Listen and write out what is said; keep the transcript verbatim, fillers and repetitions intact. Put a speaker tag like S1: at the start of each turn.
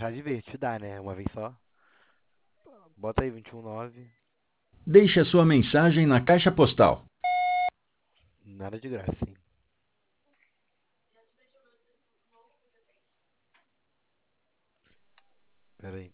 S1: achar divertido, dá, né? Uma vez só. Bota aí vinte e um nove.
S2: Deixe a sua mensagem na caixa postal.
S1: Nada de graça, sim. Pera aí.